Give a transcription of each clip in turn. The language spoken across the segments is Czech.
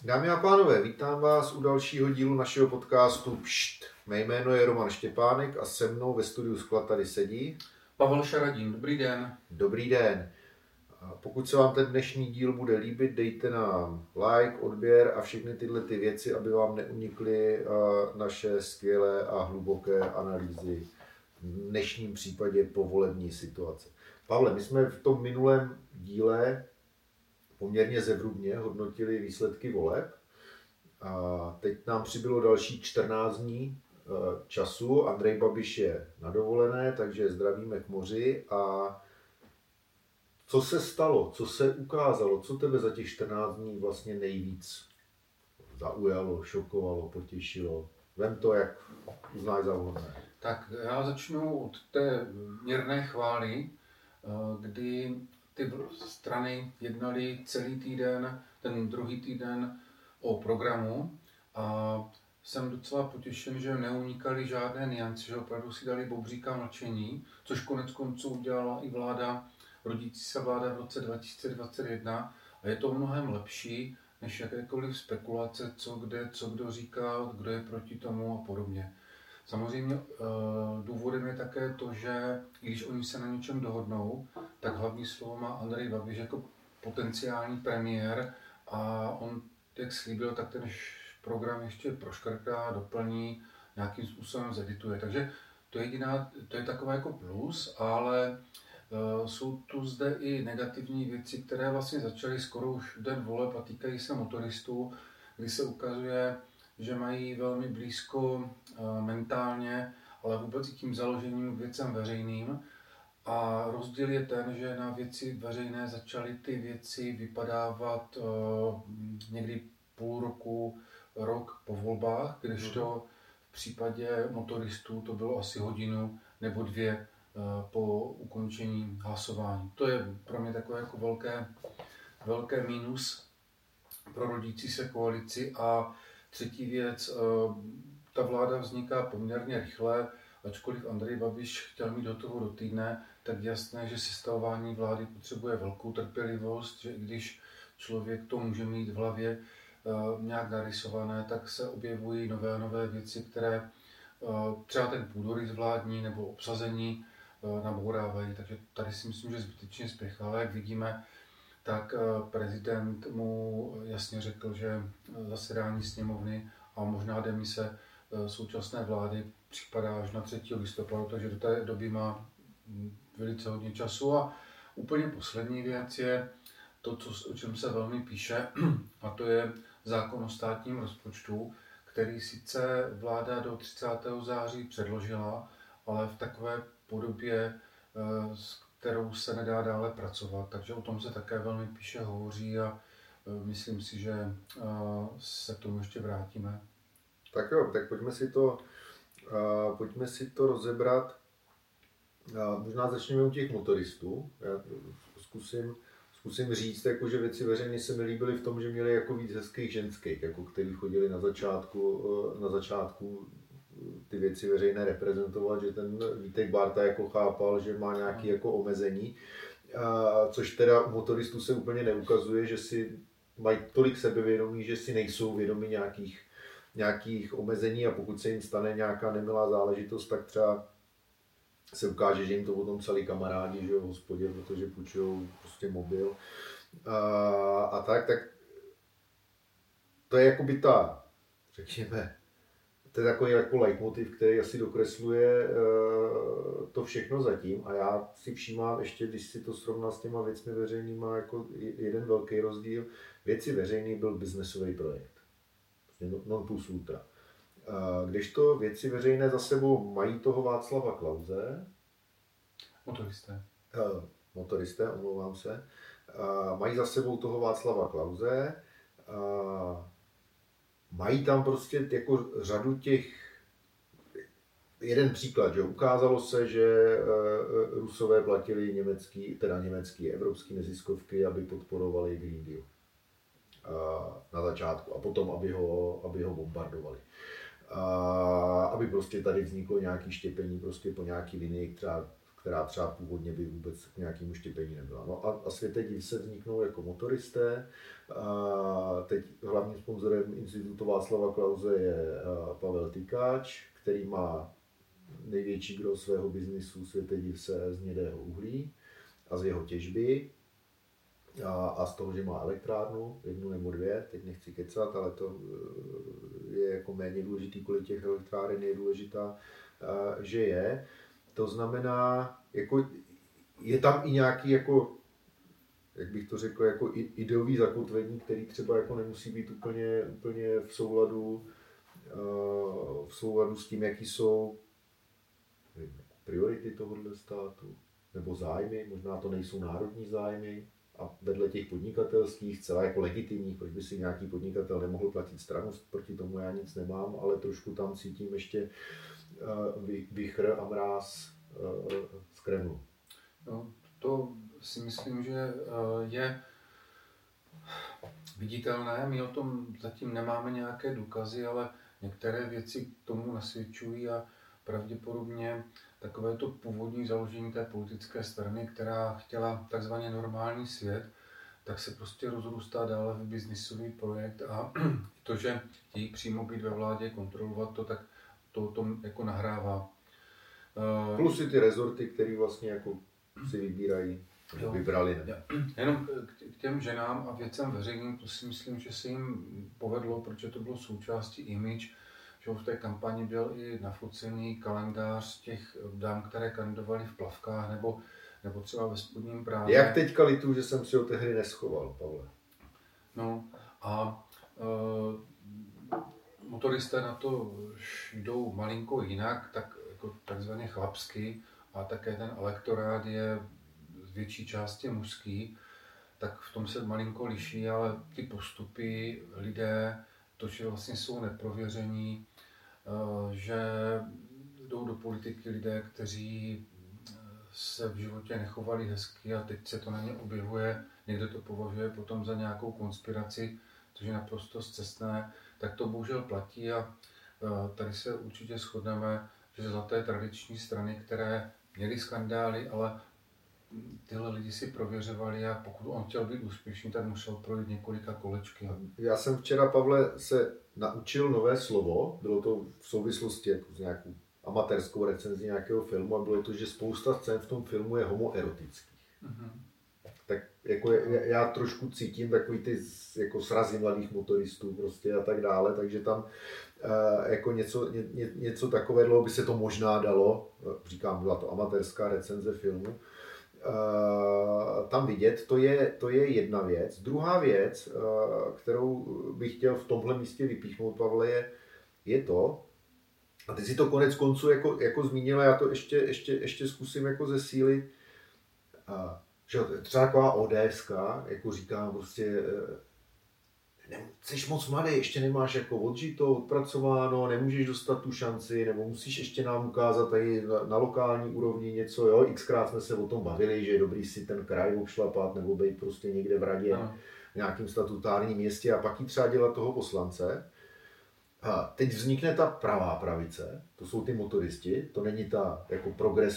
Dámy a pánové, vítám vás u dalšího dílu našeho podcastu Pšt. Mé jméno je Roman Štěpánek a se mnou ve studiu Sklad tady sedí Pavel Šaradín. Dobrý den. Dobrý den. Pokud se vám ten dnešní díl bude líbit, dejte nám like, odběr a všechny tyhle ty věci, aby vám neunikly naše skvělé a hluboké analýzy v dnešním případě povolební situace. Pavle, my jsme v tom minulém díle poměrně zevrubně hodnotili výsledky voleb. A teď nám přibylo další 14 dní času. Andrej Babiš je na dovolené, takže zdravíme k moři. A co se stalo? Co se ukázalo? Co tebe za těch 14 dní vlastně nejvíc zaujalo, šokovalo, potěšilo? Vem to, jak uznáš za vhodné. Tak já začnu od té mírné chvály, kdy ty strany jednaly celý týden, ten druhý týden o programu a jsem docela potěšen, že neunikaly žádné niance, že opravdu si dali bobříka mlčení, což konec konců udělala i vláda, rodící se vláda v roce 2021 a je to mnohem lepší, než jakékoliv spekulace, co kdo říká, kdo je proti tomu a podobně. Samozřejmě důvodem je také to, že když oni se na něčem dohodnou, tak hlavní slovo má Andrej Babiš jako potenciální premiér a on, jak slíbil, tak ten program ještě proškrtá, doplní, nějakým způsobem zedituje. Takže to je taková jako plus, ale jsou tu zde i negativní věci, které vlastně začaly skoro už den voleb a týkají se motoristů, kdy se ukazuje, že mají velmi blízko mentálně, ale vůbec i tím založením k věcem veřejným. A rozdíl je ten, že na věci veřejné začaly ty věci vypadávat někdy půl roku, rok po volbách, kdežto v případě motoristů to bylo asi hodinu nebo dvě po ukončení hlasování. To je pro mě takové jako velké mínus pro rodící se koalici. A třetí věc, ta vláda vzniká poměrně rychle, ačkoliv Andrej Babiš chtěl mít hotovo do týdne, tak jasné, že sestavování vlády potřebuje velkou trpělivost, že i když člověk to může mít v hlavě nějak narysované, tak se objevují nové věci, které třeba ten půdorys vládní nebo obsazení nabourávají. Takže tady si myslím, že zbytečně spěchá, ale jak vidíme, tak prezident mu jasně řekl, že zasedání sněmovny a možná demise současné vlády připadá až na 3. listopadu, takže do té doby má velice hodně času. A úplně poslední věc je to, o čem se velmi píše, a to je zákon o státním rozpočtu, který sice vláda do 30. září předložila, ale v takové podobě, s kterou se nedá dále pracovat. Takže o tom se také velmi píše, hovoří a myslím si, že se k tomu ještě vrátíme. Tak jo, tak pojďme si to rozebrat. Možná začneme u těch motoristů. Já zkusím říct, jako, že věci veřejně se mi líbily v tom, že měli jako víc hezkých ženských, jako, který chodili na začátku ty věci veřejné reprezentovat, že ten Vítek Bárta jako chápal, že má nějaké jako omezení, což teda u motoristů se úplně neukazuje, že si mají tolik sebevědomí, že si nejsou vědomi nějakých omezení a pokud se jim stane nějaká nemilá záležitost, tak třeba se ukáže, že jim to potom psali kamarádi, že jo, v hospodě, protože půjčujou prostě mobil a tak to je jakoby řekněme, to je takový jako leitmotiv, který asi dokresluje to všechno zatím a já si všímám ještě, když si to srovnal s těma věcmi veřejnýma, jako jeden velký rozdíl. Věci veřejný byl biznesový projekt, non plus ultra. Kdežto věci veřejné za sebou mají toho Václava Klause. Motoristé, omlouvám se. Mají za sebou toho Václava Klause. Mají tam prostě jako řadu těch, jeden příklad, že ukázalo se, že Rusové platili německý, evropský neziskovky, aby podporovali Green Deal na začátku a potom, aby ho bombardovali. Aby prostě tady vzniklo nějaké štěpení prostě po nějaký linii, která třeba původně by vůbec k nějakému štěpení nebyla. No a Světe div se vzniknou jako motoristé. A teď hlavním sponzorem Institutu Václava Klause je Pavel Tykáč, který má největší gros svého biznisu Světe div se z hnědého uhlí a z jeho těžby. A z toho, že má elektrárnu, 1 nebo 2, teď nechci kecat, ale to je jako méně důležitý, kolik těch elektráren je důležitá, že je. To znamená, jako, je tam i nějaký, jako, jak bych to řekl, jako ideový zakotvení, který třeba jako nemusí být úplně v souladu s tím, jaký jsou priority tohohle státu, nebo zájmy, možná to nejsou národní zájmy. A vedle těch podnikatelských, celá jako legitimních, proč by si nějaký podnikatel nemohl platit stranu, proti tomu já nic nemám, ale trošku tam cítím ještě vichr a mráz z Kremlu. No, to si myslím, že je viditelné. My o tom zatím nemáme nějaké důkazy, ale některé věci k tomu nasvědčují a pravděpodobně takové to původní založení té politické strany, která chtěla takzvaně normální svět, tak se prostě rozrůstá dále v biznisový projekt a to, že chtějí přímo být ve vládě, kontrolovat to, tak to tom jako nahrává. Plus i ty rezorty, které vlastně jako si vybrali. Ne? Jenom k těm ženám a věcem veřejným, to si myslím, že se jim povedlo, protože to bylo součástí image, že v té kampani byl i nafocený kalendář těch dám, které kandidovaly v plavkách nebo třeba ve spodním prádle. Jak teďka lituju, že jsem si ho tehdy neschoval, Pavle. No a motoristé na to jdou malinko jinak, tak jako takzvaně chlapsky a také ten elektorát je z větší části mužský, tak v tom se malinko liší, ale ty postupy lidé, to, že vlastně jsou neprověření, že jdou do politiky lidé, kteří se v životě nechovali hezky a teď se to na ně objevuje, někdo to považuje potom za nějakou konspiraci, což je naprosto scestné, tak to bohužel platí a tady se určitě shodneme, že za té tradiční strany, které měly skandály, ale tyhle lidi si prověřovali a pokud on chtěl být úspěšný, tak musel projít několika kolečky. Já jsem včera, Pavle, se naučil nové slovo, bylo to v souvislosti jako s nějakou amatérskou recenzí nějakého filmu a bylo to, že spousta scén v tom filmu je homoerotických. Mm-hmm. Tak jako já trošku cítím takový ty jako srazy mladých motoristů prostě a tak dále, takže tam jako něco takového by se to možná dalo, říkám, byla to amatérská recenze filmu, tam vidět, to je jedna věc. Druhá věc, kterou bych chtěl v tomhle místě vypíchnout, Pavle, je to, a ty si to konec konců jako zmínila, já to ještě zkusím jako zesílit, že třeba taková ODSka, jako říkám, prostě jsi moc mladý, ještě nemáš jako odžito, odpracováno, nemůžeš dostat tu šanci, nebo musíš ještě nám ukázat tady na lokální úrovni něco, jo, xkrát jsme se o tom bavili, že je dobrý si ten kraj obšlapat, nebo být prostě někde v radě, v nějakým statutárním městě a pak jí třeba dělat toho poslance. A teď vznikne ta pravá pravice, to jsou ty motoristi, to není ta jako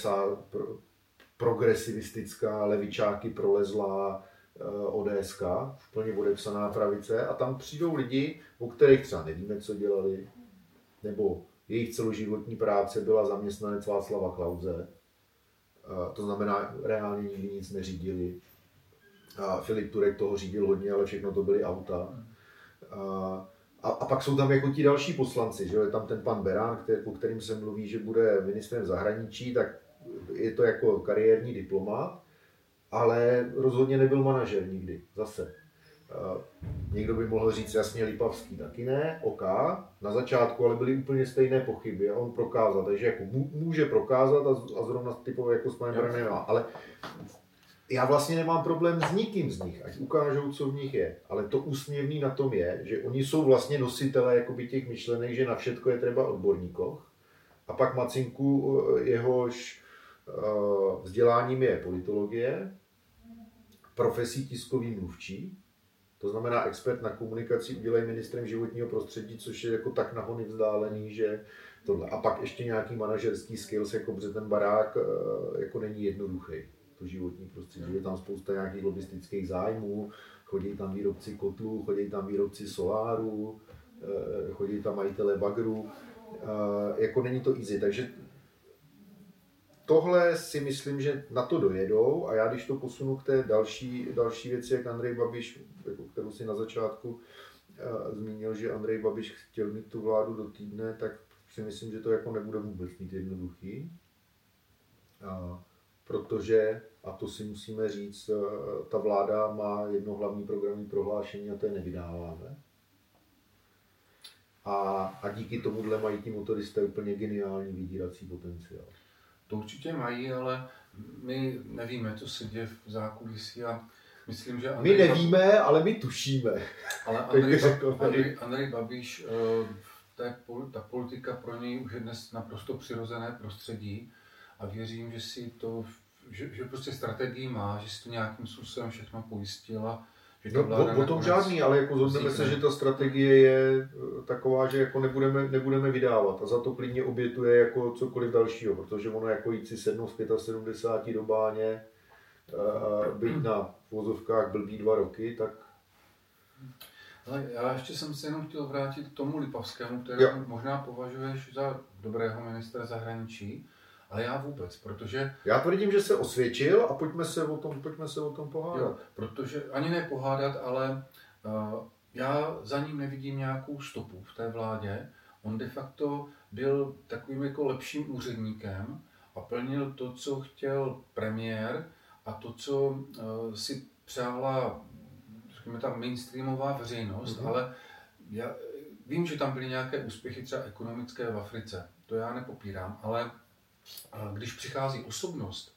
progresivistická, levičáky prolezlá ODSka, plně odepsaná pravice a tam přijdou lidi, o kterých třeba nevíme, co dělali, nebo jejich celoživotní práce byla zaměstnanec Václava Klause, to znamená reálně nikdy nic neřídili. Filip Turek toho řídil hodně, ale všechno to byly auta. A pak jsou tam jako ti další poslanci, že je tam ten pan Beran, o kterým se mluví, že bude ministrem zahraničí, tak je to jako kariérní diplomat, ale rozhodně nebyl manažer nikdy, zase. Někdo by mohl říct jasně Lipavský, taky ne, OK, na začátku, ale byly úplně stejné pochyby a on prokázal, takže jako může prokázat a zrovna typové jako s panem Beranem nemá, ale já vlastně nemám problém s nikým z nich, ať ukážou, co v nich je, ale to úsměvný na tom je, že oni jsou vlastně nositelé jakoby těch myšlenek, že na všetko je třeba odborníkoch a pak Macinku, jehož vzděláním je politologie, profesí tiskový mluvčí, to znamená expert na komunikaci, udělej ministrem životního prostředí, což je jako tak nahony vzdálený, tohle. A pak ještě nějaký manažerský skills, jako protože ten barák jako není jednoduchý. To životní prostředí, je tam spousta nějakých lobistických zájmů, chodí tam výrobci kotlů, chodí tam výrobci solárů, chodí tam majitele bagrů, jako není to easy, takže tohle si myslím, že na to dojedou a já když to posunu k té další věci, jak Andrej Babiš, jako kterou si na začátku zmínil, že Andrej Babiš chtěl mít tu vládu do týdne, tak si myslím, že to jako nebude vůbec mít jednoduchý. Protože, a to si musíme říct, ta vláda má jedno hlavní programové prohlášení a to je nevydáváme. A díky tomuhle mají ti motoristé úplně geniální vydírací potenciál. To určitě mají, ale my nevíme, co se děje v zákulisí a myslím, že my nevíme, ale my tušíme. Ale Andrej Babiš, ta politika pro něj už je dnes naprosto přirozené prostředí a věřím, že si to, že prostě strategii má, že si to nějakým způsobem všechno pojistila. O tom žádný, ale jako zhodneme se, že ta strategie je taková, že jako nebudeme vydávat a za to klidně obětuje jako cokoliv dalšího, protože ono jako jít si sednout v 75 do báně, být na vozovkách blbý 2 roky, tak... Ale já ještě jsem se jenom chtěl vrátit k tomu Lipavskému, kterého možná považuješ za dobrého ministra zahraničí, ale já vůbec, protože... Já tvrdím, že se osvědčil a pojďme se o tom pohádat. Jo, protože ani ne pohádat, ale já za ním nevidím nějakou stopu v té vládě. On de facto byl takovým jako lepším úředníkem a plnil to, co chtěl premiér a to, co si přála, řekněme, ta mainstreamová veřejnost, ale já vím, že tam byly nějaké úspěchy třeba ekonomické v Africe, to já nepopírám, ale když přichází osobnost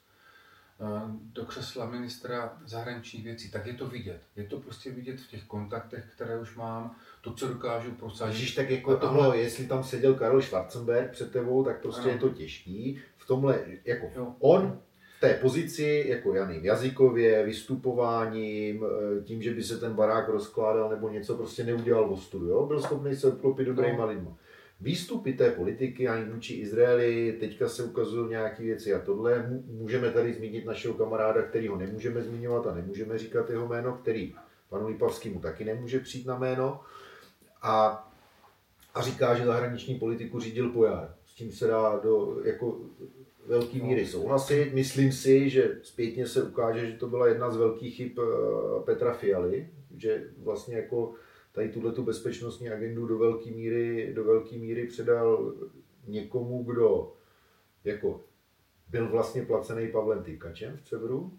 do křesla ministra zahraničních věcí, tak je to vidět. Je to prostě vidět v těch kontaktech, které už mám, to, co dokážu prosadit. Ježíš, tak jako tohle, jestli tam seděl Karel Schwarzenberg před tebou, tak prostě je to těžký. V tomhle, jako on v té pozici, jako já nevím, jazykově, vystupováním, tím, že by se ten barák rozkládal nebo něco, prostě neudělal ostudu, jo? Byl schopný se obklopit dobrýma lidma. Výstupy té politiky ani vůči Izraeli, teďka se ukazují nějaké věci a tohle. Můžeme tady zmínit našeho kamaráda, kterýho nemůžeme zmiňovat a nemůžeme říkat jeho jméno, který panu Lipavskému taky nemůže přijít na jméno. A říká, že zahraniční politiku řídil Pojar. S tím se dá do jako velký míry souhlasit. Myslím si, že zpětně se ukáže, že to byla jedna z velkých chyb Petra Fialy, že vlastně jako tady tuhletu bezpečnostní agendu do velké míry předal někomu, kdo jako byl vlastně placený Pavlem Tykačem v Cevru.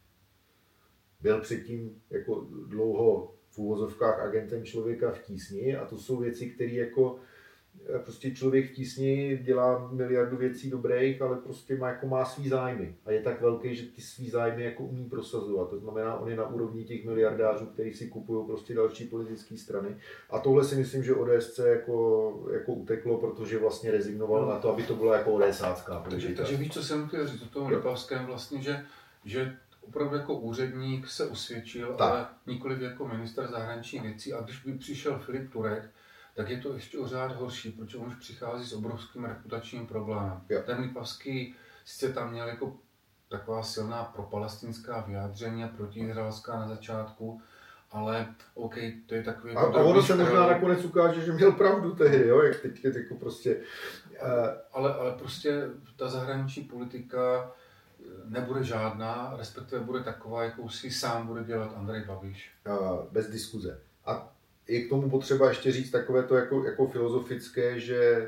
Byl předtím jako dlouho v uvozovkách agentem Člověka v tísni a to jsou věci, které jako prostě člověk v tísni dělá miliardu věcí dobrých, ale prostě má svý zájmy a je tak velký, že ty svý zájmy jako umí prosazovat. To znamená, on je na úrovni těch miliardářů, kteří si kupují prostě další politické strany. A tohle si myslím, že ODSC jako uteklo, protože vlastně rezignoval na to, aby to bylo jako ODSácká politika. Takže víš, co jsem chtěl říct o tom Lipavském vlastně, že opravdu jako úředník se usvědčil, ale nikoliv jako ministr zahraničních věcí. A když by přišel Filip Turek, tak je to ještě o řád horší, protože on už přichází s obrovským reputačním problémem. Ten Lipavský sice tam měl jako taková silná propalestinská vyjádření a protiizraelská na začátku, ale OK, to je takový... A ono se možná nakonec ukáže, že měl pravdu tehdy, jo, jak teď jako prostě... Ale prostě ta zahraniční politika nebude žádná, respektive bude taková, jakou si sám bude dělat Andrej Babiš. Bez diskuze. A je k tomu potřeba ještě říct takové to jako filozofické, že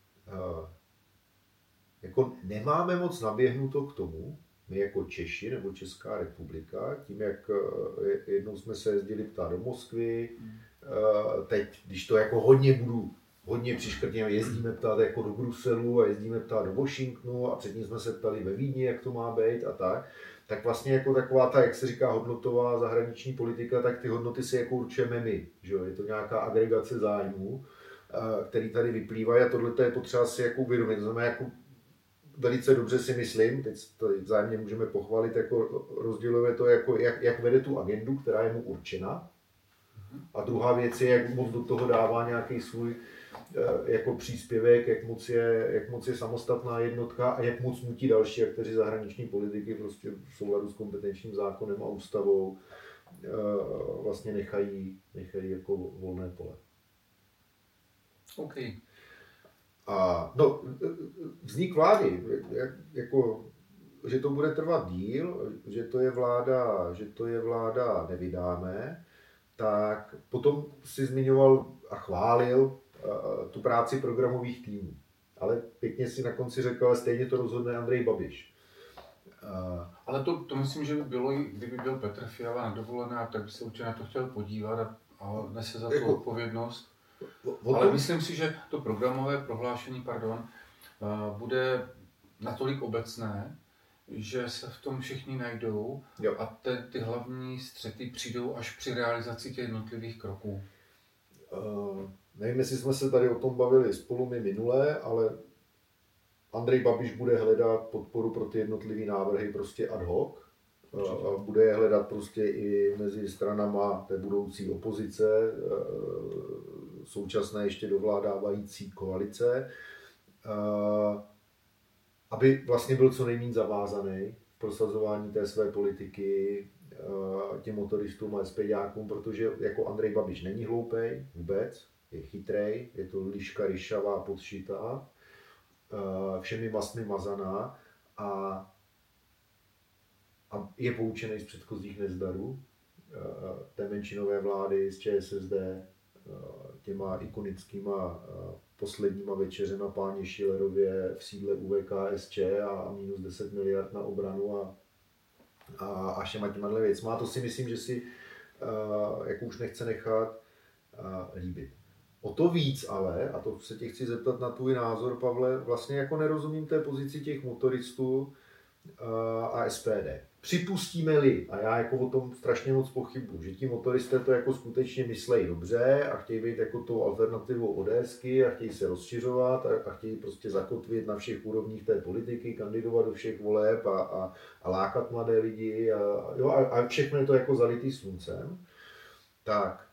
jako nemáme moc naběhnuto k tomu, my jako Češi nebo Česká republika, tím jak jednou jsme se jezdili ptát do Moskvy, teď, když to jako hodně přiškrtně, jezdíme ptát jako do Bruselu a jezdíme ptát do Washingtonu a předtím jsme se ptali ve Vídni, jak to má být a tak vlastně jako taková ta, jak se říká, hodnotová zahraniční politika, tak ty hodnoty si jako určujeme my, že jo? Je to nějaká agregace zájmů, který tady vyplývají a tohle je potřeba si jako uvědomit. To znamená, jako velice dobře si myslím, teď tady vzájemně můžeme pochválit, jako rozděluje to, jako jak vede tu agendu, která je mu určena. A druhá věc je, jak moc do toho dává nějaký jako příspěvek, jak moc je samostatná jednotka a jak moc nutí další aktéři zahraniční politiky prostě v souladu s kompetenčním zákonem a ústavou vlastně nechají jako volné pole. OK. A no, vznik vlády, jako, že to bude trvat díl, že to je vláda nevydáme, tak potom si zmiňoval a chválil tu práci programových týmů. Ale pěkně si na konci řekl, ale stejně to rozhodne Andrej Babiš. Ale to myslím, že by bylo, kdyby byl Petr Fiala na dovolené, tak by se určitě na to chtěl podívat a nese za to odpovědnost. Ale myslím si, že to programové prohlášení, bude natolik obecné, že se v tom všichni najdou a ty hlavní střety přijdou až při realizaci těch jednotlivých kroků. Nevím, jestli jsme se tady o tom bavili spolu my minule, ale Andrej Babiš bude hledat podporu pro ty jednotlivé návrhy prostě ad hoc. Bude je hledat prostě i mezi stranama té budoucí opozice, současné ještě dovládávající koalice, aby vlastně byl co nejméně zavázaný v prosazování té své politiky těm motoristům a SPďákům, protože jako Andrej Babiš není hloupej vůbec, je chytrej, je to liška ryšavá, podšitá, všemi mastmi mazaná a je poučený z předchozích nezdarů té menšinové vlády z ČSSD, těma ikonickýma posledníma večeřema páně Schillerově v sídle UVKSČ a minus 10 miliard na obranu a všema těma věcma. A to si myslím, že si jako už nechce nechat líbit. O to víc ale, a to se tě chci zeptat na tvůj názor, Pavle, vlastně jako nerozumím té pozici těch motoristů a SPD. Připustíme-li, a já jako o tom strašně moc pochybuji, že ti motoristé to jako skutečně myslejí dobře a chtějí být jako tou alternativou ODSky a chtějí se rozšiřovat a chtějí prostě zakotvit na všech úrovních té politiky, kandidovat do všech voleb a lákat mladé lidi a všechno je to jako zalitý sluncem, tak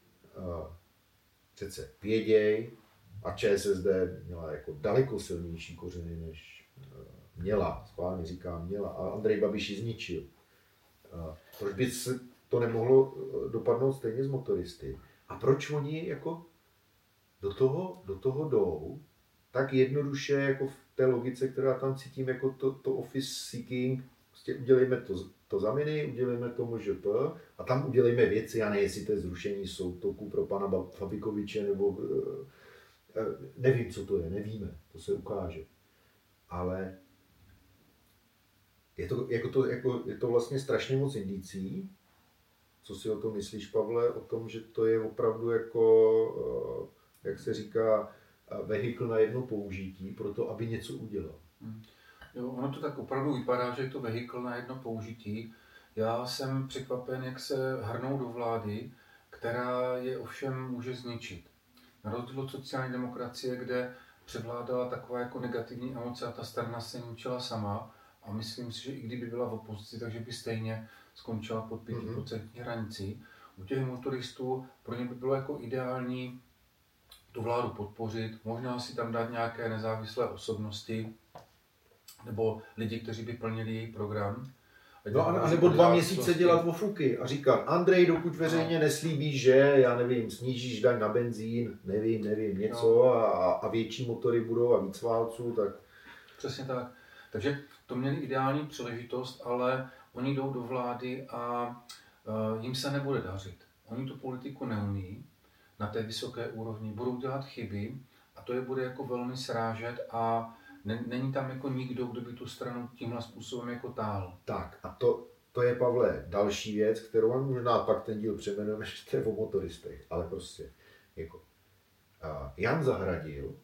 přece věděj, a ČSSD měla jako daleko silnější kořeny než měla, schválně říkám měla, a Andrej Babiš ji zničil. Proč by se to nemohlo dopadnout stejně z motoristy? A proč oni jako do toho jdou tak jednoduše jako v té logice, která tam cítím jako to office seeking, prostě udělejme to za mini, udělejme to MŽP a tam udělejme věci, já nevím, jestli to je zrušení soutoku pro pana Fabikoviče, nebo nevím, co to je, nevíme, to se ukáže. Ale je to vlastně strašně moc indicí. Co si o tom myslíš, Pavle, o tom, že to je opravdu jako, jak se říká, vehikl na jedno použití pro to, aby něco udělal? Jo, ono to tak opravdu vypadá, že je to vehikl na jedno použití. Já jsem překvapen, jak se hrnou do vlády, která je ovšem může zničit. Na rozdíl od sociální demokracie, kde převládala taková jako negativní emoce a ta strana se ničila sama. A myslím si, že i kdyby byla v opozici, takže by stejně skončila pod 5% hranicí. U těch motoristů pro ně by bylo jako ideální tu vládu podpořit, možná si tam dát nějaké nezávislé osobnosti nebo lidi, kteří by plnili její program. No a nebo 2 měsíce dělat ofuky a říkat, Andrej, dokud veřejně neslíbíš, že, já nevím, snížíš daň na benzín, nevím, něco a větší motory budou a víc válců, tak... Přesně tak. Takže to měli ideální příležitost, ale oni jdou do vlády a jim se nebude dařit. Oni tu politiku neumí na té vysoké úrovni, budou dělat chyby a to je bude jako velmi srážet a není tam jako nikdo, kdo by tu stranu tímhle způsobem jako táhl. Tak a to je, Pavle, další věc, kterou možná pak ten díl přejmenujeme, že to je o motoristech, ale prostě jako Jan Zahradil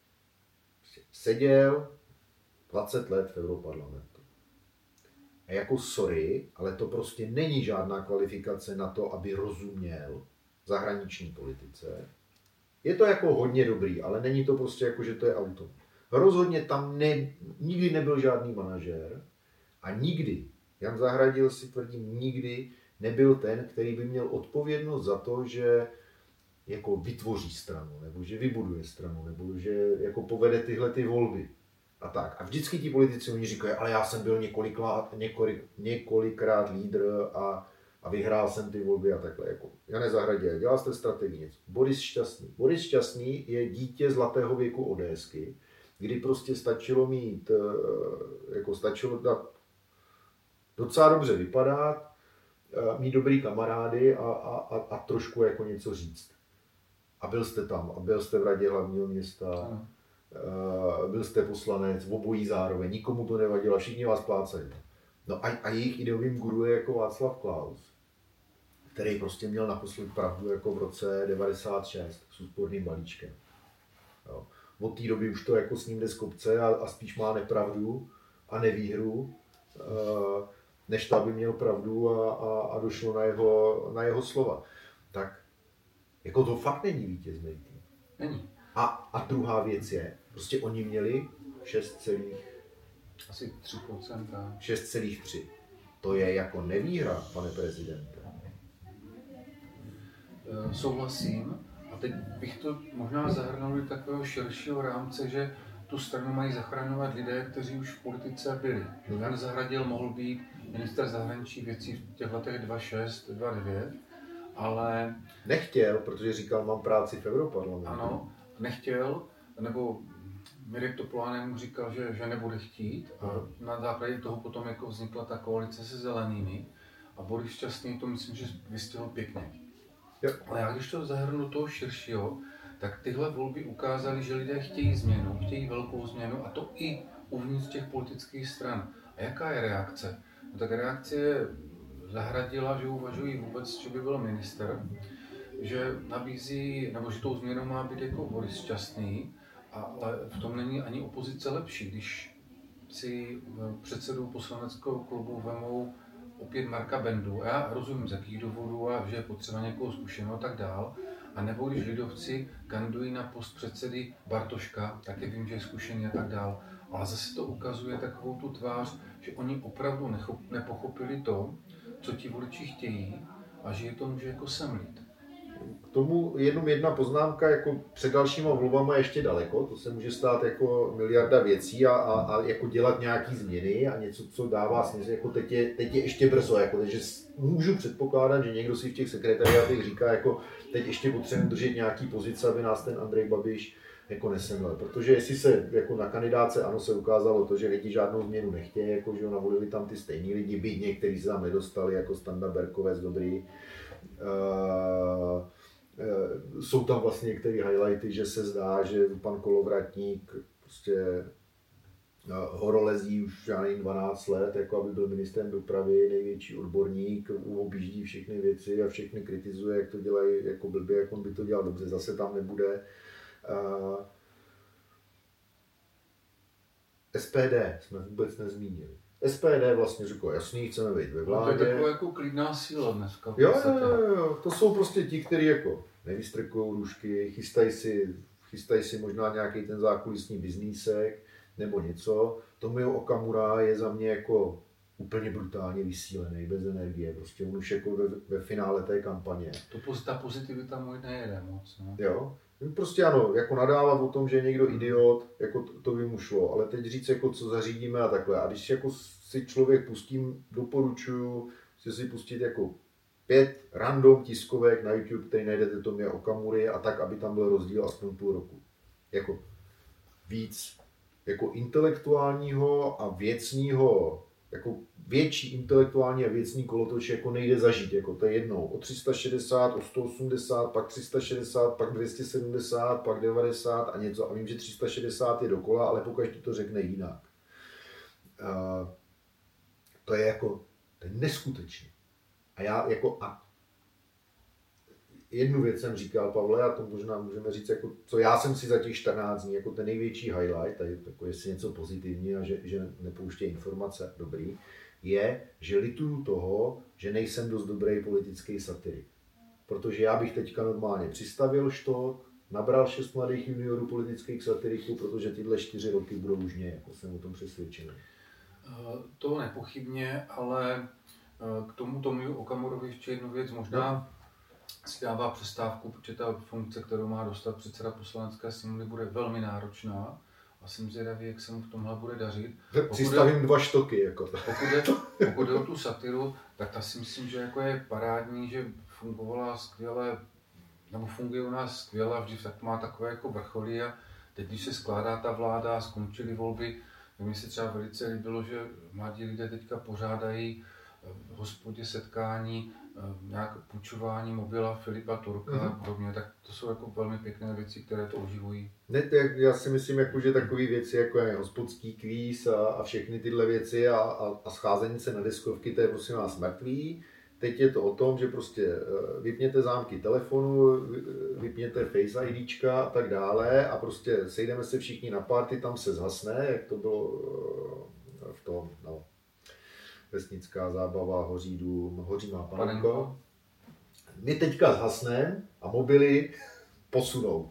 seděl 20 let v Europarlamentu. A jako sorry, ale to prostě není žádná kvalifikace na to, aby rozuměl zahraniční politice. Je to jako hodně dobrý, ale není to prostě jako, že to je auto. Rozhodně tam nikdy nebyl žádný manažér a nikdy, Jan Zahradil si tvrdím, nikdy nebyl ten, který by měl odpovědnost za to, že jako vytvoří stranu, nebo že vybuduje stranu, nebo že jako povede tyhle ty volby. A tak. A vždycky ti politici oni říkají, ale já jsem byl několikrát lídr a vyhrál jsem ty volby a takhle. Jako. Jane Zahradě, dělal jste strategii něco. Boris Šťastný. Boris Šťastný je dítě zlatého věku ODSky, kdy prostě stačilo mít, jako stačilo docela dobře vypadat, mít dobrý kamarády a trošku jako něco říct. A byl jste tam, a byl jste v radě hlavního města, byl jste poslanec, obojí zároveň, nikomu to nevadilo, všichni vás plácají. No a jejich ideovým guru je jako Václav Klaus, který prostě měl naposled pravdu jako v roce 96 s úsporným balíčkem. Jo. Od té doby už to jako s ním jde z kopce a spíš má nepravdu a nevýhru, než to, aby měl pravdu a došlo na jeho slova. Tak jako to fakt není vítězný tým. Není. A druhá věc je, prostě oni měli 6,3. To je jako nevýhra, pane prezidente. Souhlasím. A teď bych to možná zahrnul do takového širšího rámce, že tu stranu mají zachraňovat lidé, kteří už v politice byli. Jan Zahradil mohl být ministr zahraničních věcí v těch letech 2006, 2009, ale... Nechtěl, protože říkal, mám práci v Europarlamentu. Ano, nechtěl, nebo Mirek Topolánek mu říkal, že nebude chtít a na základě toho potom jako vznikla ta koalice se zelenými a Boris Šťastný to myslím, že vystihl pěkně. Jo. Ale já když to zahrnu toho širšího, tak tyhle volby ukázaly, že lidé chtějí změnu, chtějí velkou změnu a to i uvnitř těch politických stran. A jaká je reakce? No tak reakce je Zahradila, že uvažují vůbec, že by byl minister, že nabízí, nebo že tou změnou má být jako Boris Šťastný, ale v tom není ani opozice lepší, když si předsedu poslaneckého klubu vemou opět Marka Bendu. Já rozumím, z jakých důvodů a že je potřeba někoho zkušeného a tak dál. A nebo když lidovci kandidují na post předsedy Bartoška, tak je vím, že je zkušený a tak dál. Ale zase to ukazuje takovou tu tvář, že oni opravdu nepochopili to, co ti voliči chtějí a že je to může jako semlít. K tomu jenom jedna poznámka, jako před dalšíma volbama ještě daleko, to se může stát jako miliarda věcí a jako dělat nějaký změny a něco, co dává smysl, jako teď je ještě brzo, jako, takže můžu předpokládat, že někdo si v těch sekretariátech říká, jako teď ještě potřebujeme držet nějaký pozice, aby nás ten Andrej Babiš jako nesemlel, protože jestli se jako na kandidáce ANO se ukázalo to, že lidi žádnou změnu nechtějí, jako že navolili tam ty stejní lidi, byť někteří se tam nedostali, jako Standa Berkovec dobrý. Jsou tam vlastně některé highlighty, že se zdá, že pan Kolovratník prostě horolezí už já nevím 12 let, jako aby byl ministrem dopravy, největší odborník, objíždí všechny věci a všechny kritizuje, jak to dělají jako blbě, jak on by to dělal dobře, zase tam nebude. SPD jsme vůbec nezmínili. SPD vlastně řekl, jasný, chceme být ve vládě. To je taková jako klidná síla dneska. Jo, to jsou prostě ti, kteří jako nevystrkují růžky, chystají si možná nějaký ten zákulisní biznísek nebo něco. Tomio Okamura je za mě jako úplně brutálně vysílený, bez energie, prostě on už jako ve finále té kampaně. Ta pozitivita mu nejede moc. No. Jo, prostě ano, jako nadávat o tom, že je někdo idiot, jako to by mu šlo, ale teď říct, jako co zařídíme a takhle. A když jako si člověk pustím, doporučuju si pustit jako 5 random tiskovek na YouTube, který najdete Tomia Okamury a tak, aby tam byl rozdíl aspoň půl roku. Jako víc jako intelektuálního a věcního, jako větší intelektuální a věcný kolotoč jako nejde zažít, jako to je jednou o 360, o 180, pak 360, pak 270, pak 90 a něco. A vím, že 360 je dokola, ale pokaždý to řekne jinak. To je jako, to je neskutečné. A já jako, jednu věc jsem říkal, Pavle, a to možná můžeme říct, jako, co já jsem si za těch 14 dní, jako ten největší highlight, tady jako jestli něco pozitivní a že nepouštějí informace, dobrý, je, že lituju toho, že nejsem dost dobrý politický satirik. Protože já bych teďka normálně přistavil štok, nabral 6 mladých juniorů politických satiriků, protože tyhle 4 roky budou už jako jsem o tom přesvědčený. To nepochybně, ale k tomu Tomiu Okamurovi ještě jednu věc možná si dává přestávku, protože ta funkce, kterou má dostat předseda poslanecké sněmovny, bude velmi náročná. A jsem zvědavý, jak se mu v tomhle bude dařit. Přistavím 2 štoky. Jako to. Pokud jde o tu satiru, tak ta si myslím, že jako je parádní, že fungovala skvěle, nebo funguje u nás skvěle, vždy tak má takové jako vrcholy a teď, když se skládá ta vláda a skončily volby, tak mi se třeba velice líbilo, že mladí lidé teďka pořádají v hospodě setkání, nějak půjčování mobila Filipa Turka a podobně, tak to jsou jako velmi pěkné věci, které to oživují. Ne, já si myslím, jako, že takové věci, jako je hospodský kvíz a všechny tyhle věci a scházení se na deskovky, to je prosím vás mrtvý. Teď je to o tom, že prostě vypněte zámky telefonu, vypněte Face IDčka a tak dále a prostě sejdeme se všichni na party, tam se zhasne, jak to bylo v tom, no, vesnická zábava, hoří dům, hoří má panenko. My teďka zhasneme a mobily posunou.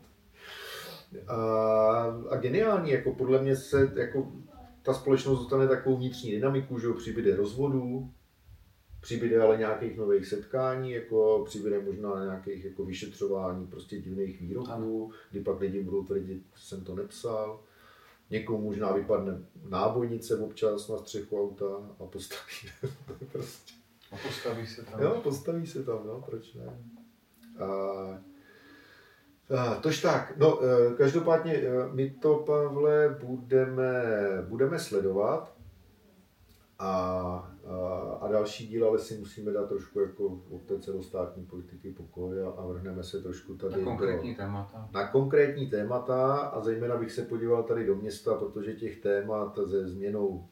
A geniální, jako podle mě se jako ta společnost dostane takovou vnitřní dynamiku, že přibyde rozvodů, přibyde ale nějakých nových setkání, jako přibyde možná nějakých jako vyšetřování prostě divných výroků, kdy pak lidi budou tvrdit, že jsem to nepsal. Někomu možná vypadne nábojnice občas na střechu auta a postaví prostě. A postaví se tam. Jo, postaví se tam, no, proč ne. Tož tak, no, každopádně my to, Pavle, budeme sledovat a další díl, ale si musíme dát trošku jako od té celostátní politiky pokoj a vrhneme se trošku tady na konkrétní témata a zejména bych se podíval tady do města, protože těch témat se změnou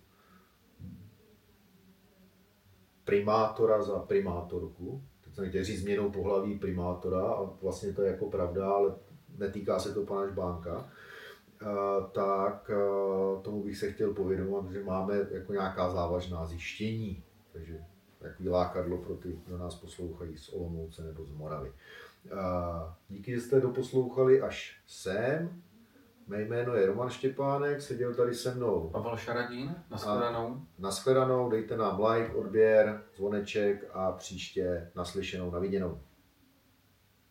primátora za primátorku, teď jsem chtěl říct změnou pohlaví primátora a vlastně to je jako pravda, ale netýká se to pana Žbánka, tak tomu bych se chtěl povědomovat, že máme jako nějaká závažná zjištění, takže takový lákadlo pro ty, kdo nás poslouchají z Olomouce nebo z Moravy. Díky, že jste doposlouchali až sem. Mé jméno je Roman Štěpánek, seděl tady se mnou Pavel Šaradín, nashledanou. Nashledanou, dejte nám like, odběr, zvoneček a příště naslyšenou, naviděnou.